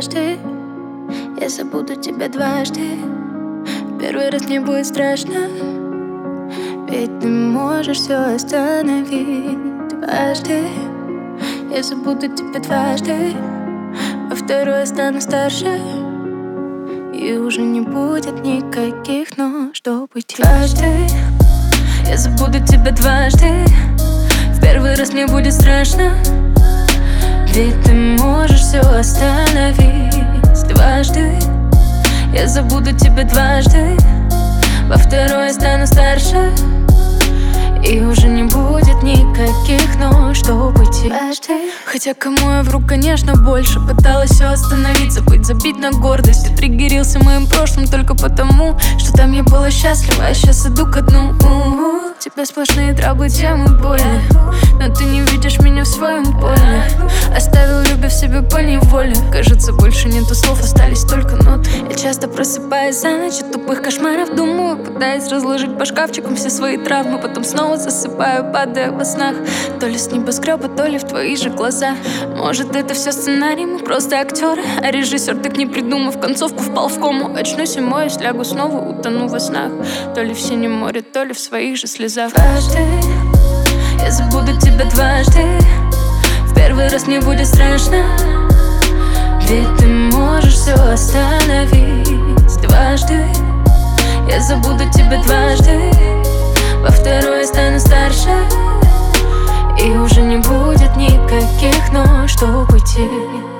дважды. Я забуду тебя дважды. В первый раз мне будет страшно, ведь ты можешь все остановить. Дважды я забуду тебя дважды. Во второй я стану старше, и уже не будет никаких «но», чтоб уйти. Дважды я забуду тебя дважды. В первый раз мне будет страшно, ведь ты можешь все остановить. Дважды я забуду тебя дважды. Во второй я стану старше, и уже не будет никаких «но», чтоб уйти. Дважды. Хотя кому я вру, конечно, больше. Пыталась все остановить, забыть, забить на гордость. И триггерился моим прошлым только потому, что там я была счастлива, а сейчас иду ко дну. Тебя сплошные траблы, темы боли, но ты не видишь меня в своем поле. Оставил любовь себе поневоле. Кажется, больше нету слов, остались только ноты. Я часто просыпаюсь за ночь от тупых кошмаров, думаю, пытаясь разложить по шкафчикам все свои травмы. Потом снова засыпаю, падая во снах, то ли с небоскреба, то ли в твои же глаза. Может, это все сценарий, мы просто актеры, а режиссер, так не придумав концовку, впал в кому. Очнусь и моюсь, лягу снова, утону во снах. То ли в синем море, то ли в своих же слезах. Дважды я забуду тебя дважды. В первый раз мне будет страшно, ведь ты можешь все остановить. Дважды я забуду тебя дважды. Во второй я стану старше, и уже не будет никаких «но», чтоб уйти.